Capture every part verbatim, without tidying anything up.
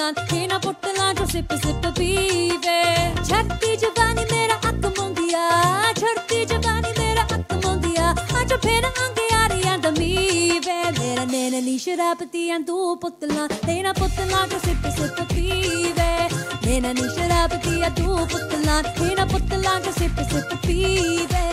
पुतलां इन्हां पुतलां चो सिप सिप पीवे छड़ती जवानी मेरा अक मुंदिया छड़ती जवानी मेरा अक मुंदिया अज फिर अंग यारियां दमीवे मेरा नैन नी शराबतियां तू पुतलां इन्हां पुतलां चो सिप सिप पीवे नैन नी शराबतियां तू पुतलां इन्हां पुतलां चो सिप सिप पीवे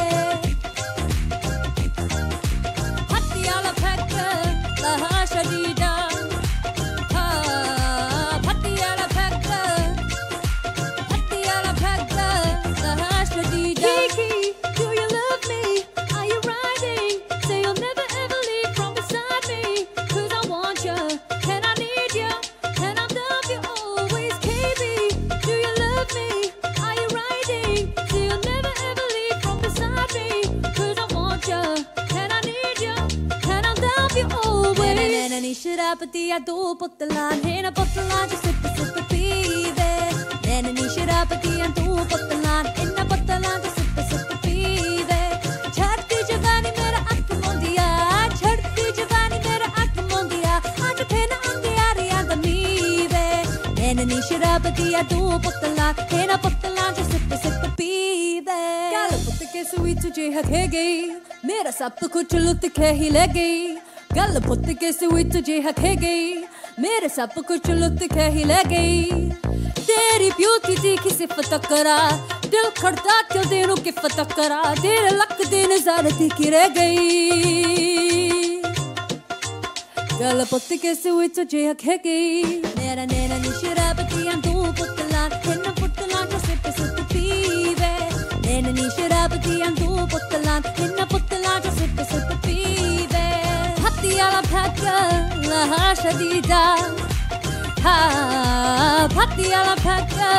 शराबतियां तू पुतलां इन्हां पुतलां चो सिप सिप पीवे नैन नी शराबतियां तू पुतलां इन्हां पुतलां चो सिप सिप पीवे छड़ती जवानी मेरा अक मुंदिया छड़ती जवानी मेरा अक मुंदिया अज फिर अंग यारियां दमीवे नैन नी शराबतियां तू पुतलां इन्हां पुतलां चो सिप सिप पीवे गल पुत के सुई तुझे हथे गई मेरा सब कुछ लुट के ही ले गई गल पुत के सुई तुझे हथे गई मेरे सब कुछ लुट के ही ले गई तेरी ब्यूटी देखी सिफत करा दिल खड़ता क्यों दिनों की फत करा तेरे लक दे नज़ारे दिखी रह गई गल पुत के सुई तुझे हथे गई मेरा नैना नी शराबतियां तू पुतलां इन्हां पुतलां चो सिप सिप पीवे नैना नी शराबतियां तू पुतलां इन्हां पुतलां चो सिप सिप पीवे Fattiala pagga la shadida ha Fattiala pagga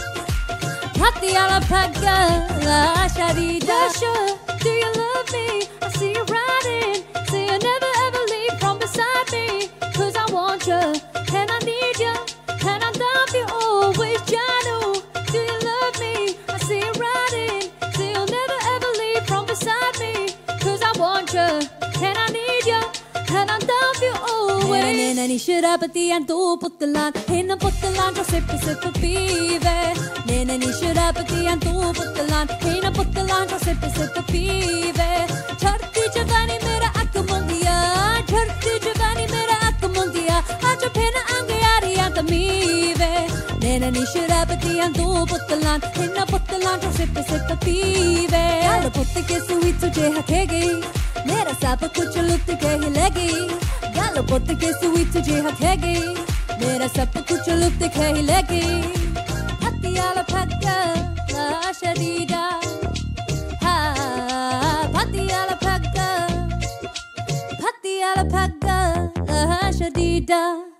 Fattiala pagga la shadida Sure, do you love me? I see you riding Say you'll never ever leave from beside me Cause I want you and I need you And I love you always, Janu Do you love me? I see you riding Say you'll never ever leave from beside me Cause I want you and I need you And I love you always नैना नी शराबतियां तू पुतलां इन्हां पुतलां चो सिप सिप पीवे नैना नी शराबतियां तू पुतलां इन्हां पुतलां चो सिप सिप पीवे छड़ती जवानी मेरा अक मुंदिया छड़ती जवानी मेरा अक मुंदिया अज फिर अंग यारियां दमीवे नैना नी शराबतियां तू पुतलां इन्हां पुतलां चो सिप सिप पीवे गल पुत के सुई तुझे हथे गई मेरा सब कुछ लुट के ही ले गई गल पुत के सुई तुझे हथे गई मेरा सब कुछ लुट के ही ले गई Fattiala pagga la shadida ha Fattiala pagga Fattiala pagga la shadida